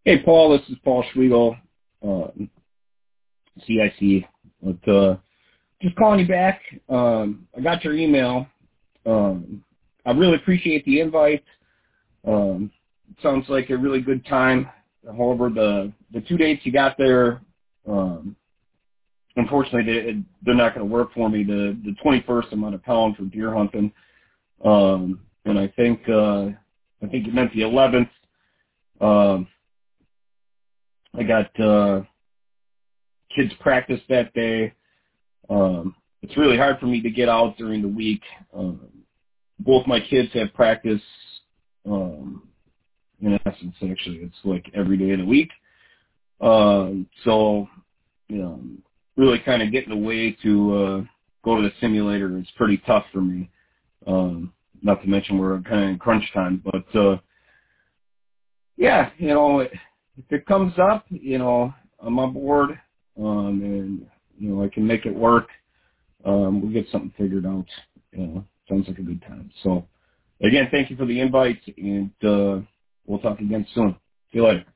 Hey, Paul, this is Paul Schwiegel, CIC. Just calling you back. I got your email. I really appreciate the invite. It sounds like a really good time. However, the 2 dates you got there, unfortunately, they're not going to work for me. The 21st, I'm out of town for deer hunting, and I think you meant the 11th. I got kids practice that day. It's really hard for me to get out during the week. Both my kids have practice. In essence, actually, it's like every day of the week. So, really kind of getting away to go to the simulator is pretty tough for me. Not to mention we're kind of in crunch time, but yeah, if it comes up, I'm on board, and I can make it work. We'll get something figured out. Sounds like a good time. So, again, thank you for the invite, and we'll talk again soon. See you later.